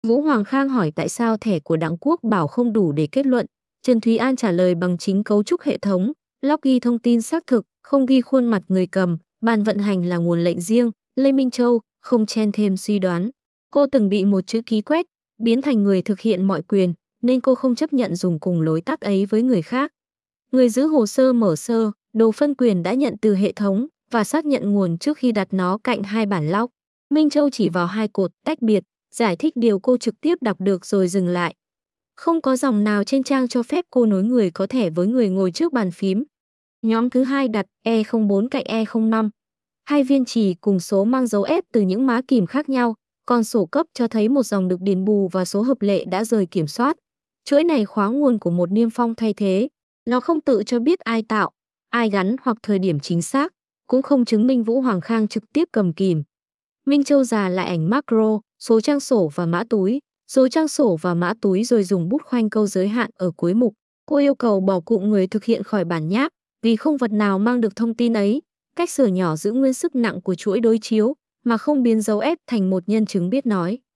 Vũ Hoàng Khang hỏi tại sao thẻ của Đặng Quốc Bảo không đủ để kết luận. Trần Thúy An trả lời bằng chính cấu trúc hệ thống, log ghi thông tin xác thực, không ghi khuôn mặt người cầm, bàn vận hành là nguồn lệnh riêng, Lê Minh Châu không chen thêm suy đoán. Cô từng bị một chữ ký quét, biến thành người thực hiện mọi quyền, nên cô không chấp nhận dùng cùng lối tắt ấy với người khác. Người giữ hồ sơ mở sơ, đồ phân quyền đã nhận từ hệ thống và xác nhận nguồn trước khi đặt nó cạnh hai bản log. Minh Châu chỉ vào hai cột tách biệt, giải thích điều cô trực tiếp đọc được rồi dừng lại. Không có dòng nào trên trang cho phép cô nối người có thẻ với người ngồi trước bàn phím. Nhóm thứ hai đặt E04 cạnh E05. Hai viên chì cùng số mang dấu ép từ những má kìm khác nhau, còn sổ cấp cho thấy một dòng được điền bù và số hợp lệ đã rời kiểm soát. Chuỗi này khóa nguồn của một niêm phong thay thế. Nó không tự cho biết ai tạo, ai gắn hoặc thời điểm chính xác, cũng không chứng minh Vũ Hoàng Khang trực tiếp cầm kìm. Minh Châu già lại ảnh macro, số trang sổ và mã túi, số trang sổ và mã túi rồi dùng bút khoanh câu giới hạn ở cuối mục. Cô yêu cầu bỏ cụm người thực hiện khỏi bản nháp, vì không vật nào mang được thông tin ấy. Cách sửa nhỏ giữ nguyên sức nặng của chuỗi đối chiếu, mà không biến dấu ép thành một nhân chứng biết nói.